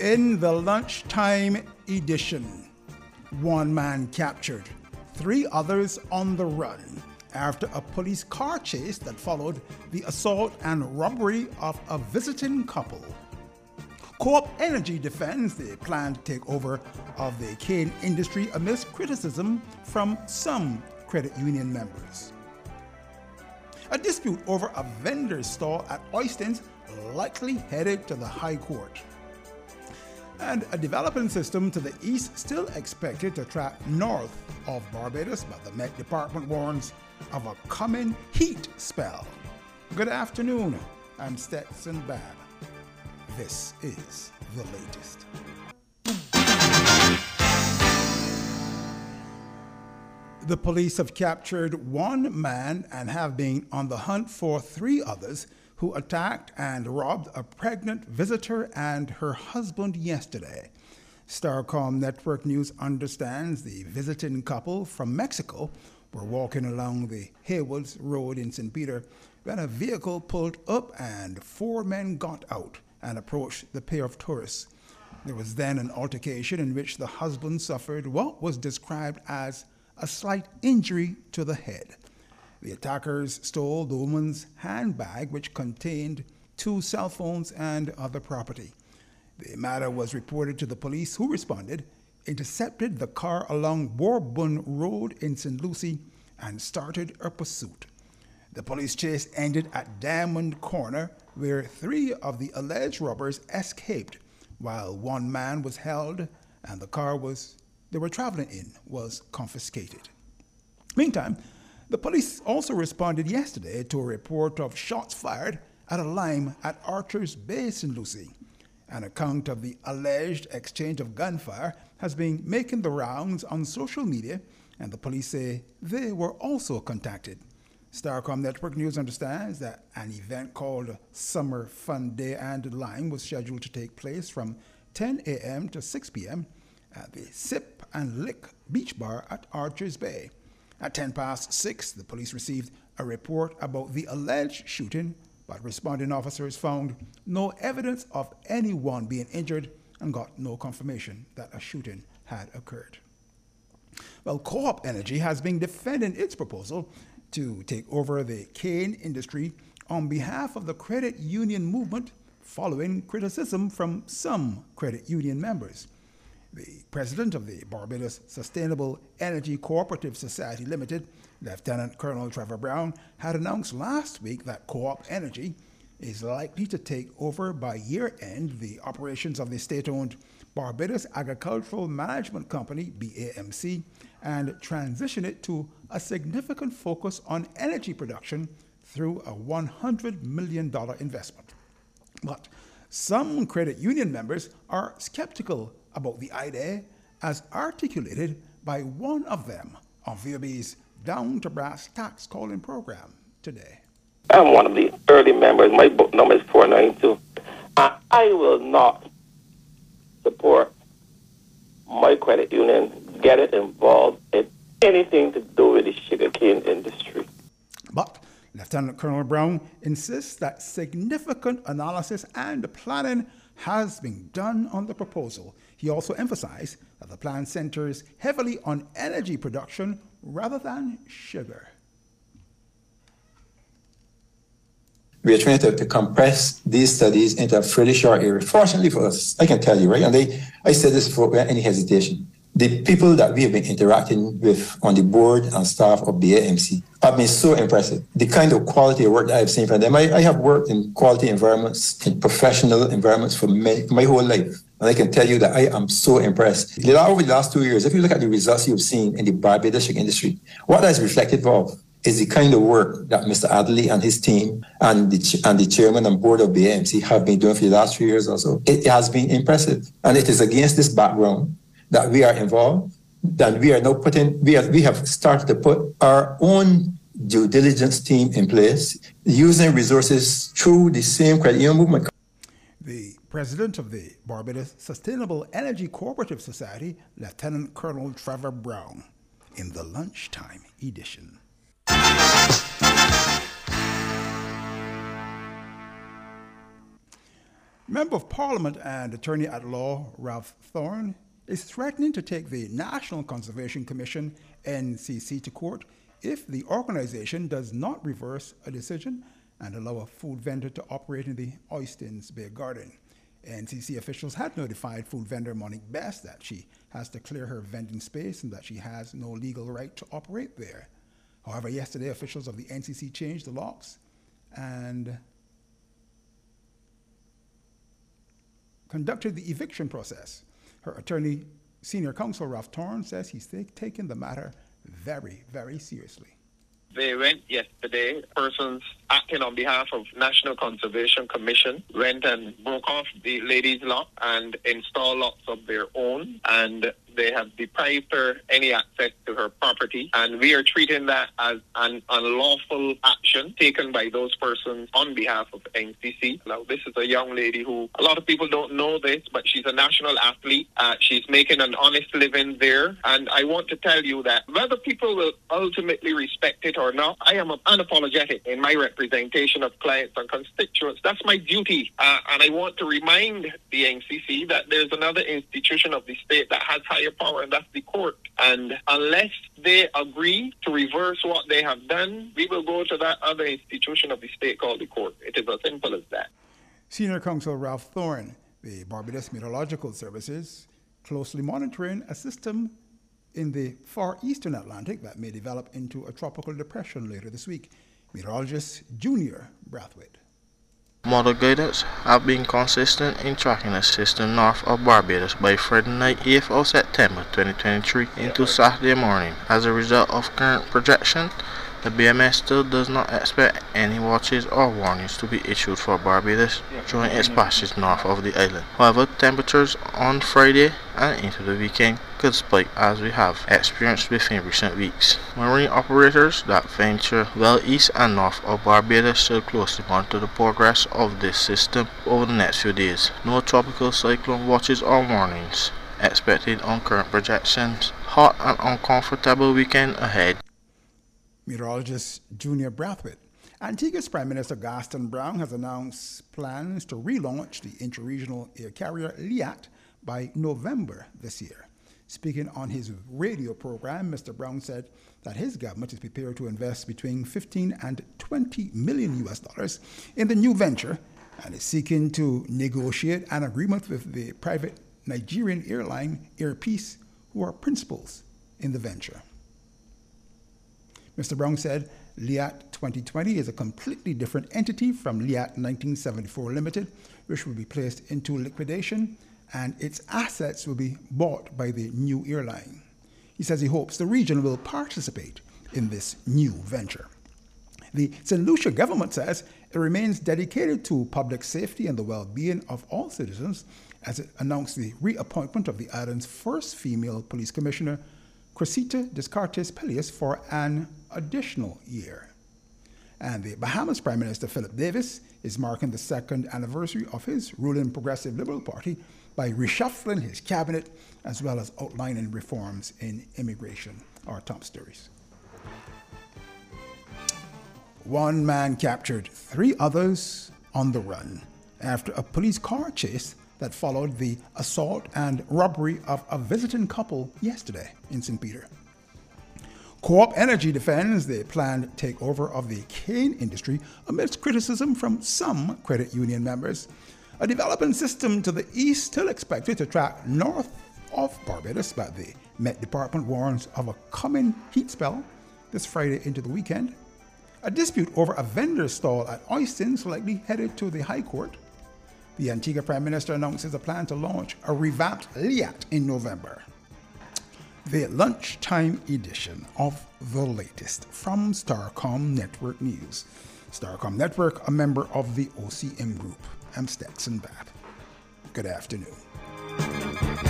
In the lunchtime edition, one man captured, 3 others on the run after a police car chase that followed the assault and robbery of a visiting couple. Co-op Energy defends the planned takeover of the cane industry amidst criticism from some credit union members. A dispute over a vendor's stall at Oistins likely headed to the High Court. And a developing system to the east still expected to track north of Barbados, but the Met Department warns of a coming heat spell. Good afternoon, I'm Stetson Babb. This is the latest. The police have captured 1 man and have been on the hunt for 3 others who attacked and robbed a pregnant visitor and her husband yesterday. Starcom Network News understands the visiting couple from Mexico were walking along the Haywoods Road in St. Peter when a vehicle pulled up and 4 men got out and approached the pair of tourists. There was then an altercation in which the husband suffered what was described as a slight injury to the head. The attackers stole the woman's handbag, which contained 2 cell phones and other property. The matter was reported to the police, who responded, intercepted the car along Bourbon Road in St. Lucie, and started a pursuit. The police chase ended at Diamond Corner, where 3 of the alleged robbers escaped, while 1 man was held and the car they were traveling in was confiscated. Meantime, the police also responded yesterday to a report of shots fired at a lime at Archers Bay, St. Lucie. An account of the alleged exchange of gunfire has been making the rounds on social media, and the police say they were also contacted. Starcom Network News understands that an event called Summer Fun Day and Lime was scheduled to take place from 10 a.m. to 6 p.m. at the Sip and Lick Beach Bar at Archers Bay. At 6:10, the police received a report about the alleged shooting, but responding officers found no evidence of anyone being injured and got no confirmation that a shooting had occurred. Well, Co-op Energy has been defending its proposal to take over the cane industry on behalf of the credit union movement following criticism from some credit union members. The president of the Barbados Sustainable Energy Cooperative Society Limited, Lieutenant Colonel Trevor Brown, had announced last week that Co-op Energy is likely to take over by year-end the operations of the state-owned Barbados Agricultural Management Company, BAMC, and transition it to a significant focus on energy production through a $100 million investment. But some credit union members are skeptical about the idea as articulated by one of them on VOB's Down to Brass Tax Calling program today. I'm one of the early members. My book number is 492. I will not support my credit union getting involved in anything to do with the sugarcane industry. But Lieutenant Colonel Brown insists that significant analysis and planning has been done on the proposal. He also emphasized that the plan centers heavily on energy production rather than sugar. We are trying to compress these studies into a fairly short area. Fortunately for us, I can tell you, right, and I said this before without any hesitation, the people that we have been interacting with on the board and staff of the AMC have been so impressive. The kind of quality of work that I've seen from them. I have worked in quality environments, in professional environments for my whole life. And I can tell you that I am so impressed. Over the last 2 years, if you look at the results you've seen in the Barbados sugar industry, what that is reflective of is the kind of work that Mr. Adderley and his team and the chairman and board of the AMC have been doing for the last 3 years or so. It has been impressive. And it is against this background that we are involved, that we are now we have started to put our own due diligence team in place, using resources through the same credit union movement. The president of the Barbados Sustainable Energy Cooperative Society, Lieutenant Colonel Trevor Brown, in the lunchtime edition. Member of Parliament and Attorney-at-Law Ralph Thorne is threatening to take the National Conservation Commission, NCC, to court if the organization does not reverse a decision and allow a food vendor to operate in the Oistins Bay Garden. NCC officials had notified food vendor Monique Best that she has to clear her vending space and that she has no legal right to operate there. However, yesterday officials of the NCC changed the locks and conducted the eviction process. Her attorney, senior counsel Ralph Thorne, says he's taken the matter very, very seriously. They went yesterday, persons acting on behalf of National Conservation Commission went and broke off the lady's lock and installed locks of their own, and they have deprived her any access to her property, and we are treating that as an unlawful action taken by those persons on behalf of NCC. Now, this is a young lady who, a lot of people don't know this, but she's a national athlete. She's making an honest living there, and I want to tell you that whether people will ultimately respect it or not, I am unapologetic in my representation of clients and constituents. That's my duty, and I want to remind the NCC that there's another institution of the state that has higher power, and that's the court. And unless they agree to reverse what they have done, we will go to that other institution of the state called the court. It is as simple as that. Senior Counsel Ralph Thorne, the Barbados Meteorological Services, closely monitoring a system in the far eastern Atlantic that may develop into a tropical depression later this week. Meteorologist Junior Brathwaite. Model guidance have been consistent in tracking a system north of Barbados by Friday night 8th of September 2023 into Saturday morning. As a result of current projection, the BMS still does not expect any watches or warnings to be issued for Barbados during its passage north of the island. However, temperatures on Friday and into the weekend could spike as we have experienced within recent weeks. Marine operators that venture well east and north of Barbados should closely monitor the progress of this system over the next few days. No tropical cyclone watches or warnings expected on current projections. Hot and uncomfortable weekend ahead. Meteorologist Junior Brathwaite. Antigua's Prime Minister Gaston Brown has announced plans to relaunch the interregional air carrier Liat by November this year. Speaking on his radio program, Mr. Brown said that his government is prepared to invest between 15 and 20 million US dollars in the new venture and is seeking to negotiate an agreement with the private Nigerian airline Air Peace, who are principals in the venture. Mr. Brown said Liat 2020 is a completely different entity from Liat 1974 Limited, which will be placed into liquidation, and its assets will be bought by the new airline. He says he hopes the region will participate in this new venture. The St. Lucia government says it remains dedicated to public safety and the well-being of all citizens as it announced the reappointment of the island's first female police commissioner, Cressida Descartes Pelias, for an additional year. And the Bahamas Prime Minister Philip Davis is marking the second anniversary of his ruling Progressive Liberal Party by reshuffling his cabinet as well as outlining reforms in immigration. Our top stories. One man captured, 3 others on the run after a police car chase that followed the assault and robbery of a visiting couple yesterday in St. Peter. Co-op Energy defends the planned takeover of the cane industry amidst criticism from some credit union members. A developing system to the east still expected to track north of Barbados, but the Met Department warns of a coming heat spell this Friday into the weekend. A dispute over a vendor stall at Oistins likely headed to the High Court. The Antigua Prime Minister announces a plan to launch a revamped Liat in November. The lunchtime edition of the latest from Starcom Network News. Starcom Network, a member of the OCM Group. I'm Stetson Babb. Good afternoon.